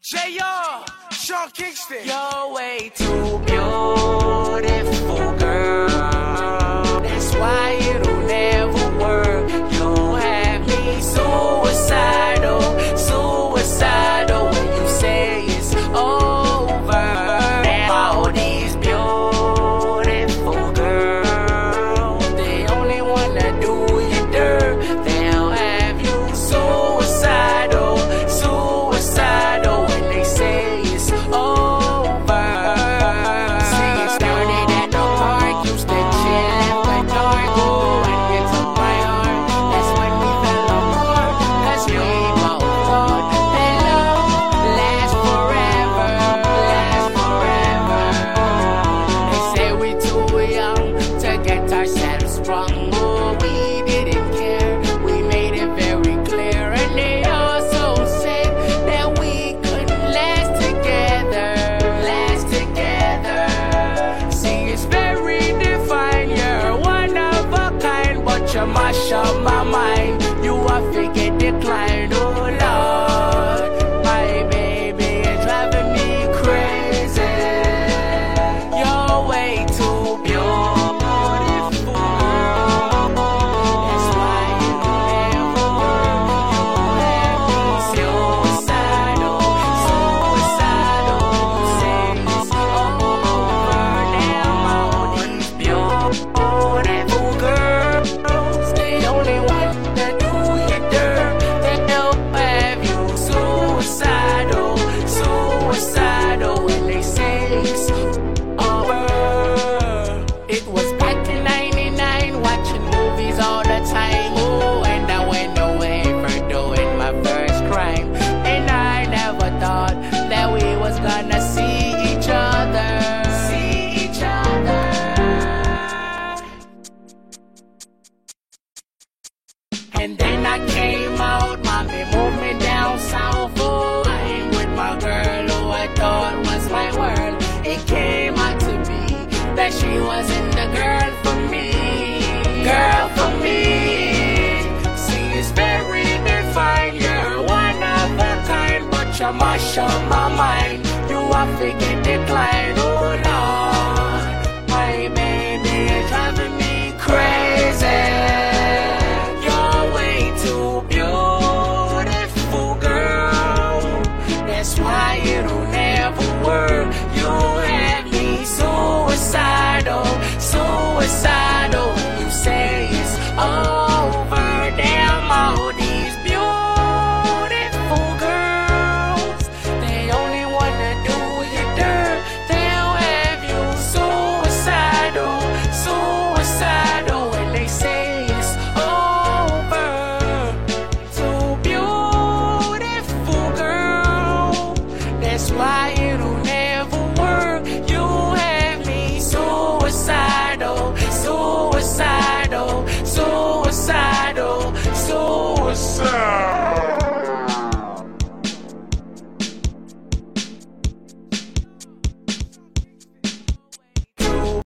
J.R. Sean Kingston. You're way too beautiful, girl. That's why it'll never work. You'll have me suicidal, suicidal when you say it's over. And all these beautiful girls, they only wanna do you dirt. They'll have you suicidal, suicidal when they say it's over. See, it started at the park, used to chill after dark. Ooh, and you took my heart, that's when we fell apart. Cause we both thought that love lasts forever, lasts forever. They say we too young to get ourselves sprung. Oh, we didn't care, we made it very clear. And they also said that we couldn't last together, last together. See, it's very defined, you're one of a kind, but you mash up my mind. You are figure declined, oh Lord. My baby is driving me crazy. You're way too beautiful, girl. That's why it'll never work. You'll have me suicidal, suicidal. You say it's over. Now all these beautiful girls, they only want to do you dirt. They'll have you suicidal, suicidal when they say it's over. It was back in '99, watching movies all the time. Ooh, and I went away for doing my first crime. And I never thought that we was gonna see each other, see each other. And then I came out, mommy moved me down south. Oh, I ain't with my girl who I thought was my world. It came out to be that she wasn't the girl for me, girl for me. See, it's very defined, you're one of a kind, but you mash up my mind. You are figure decline, oh Lord. My baby is driving me crazy. You're way too beautiful, girl. That's why it'll never work.